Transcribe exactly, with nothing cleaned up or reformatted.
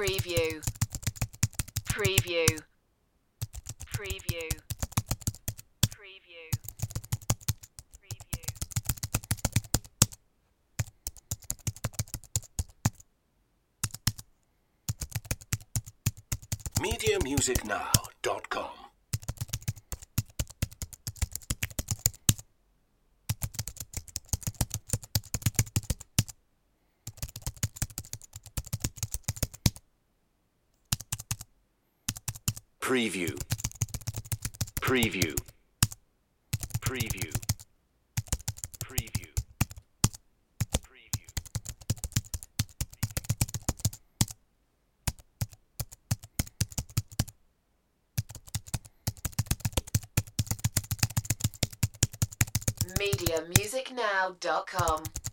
Preview. Preview. Preview. Preview. Preview. media music now dot com. Preview. Preview. Preview. Preview. Preview. media music now dot com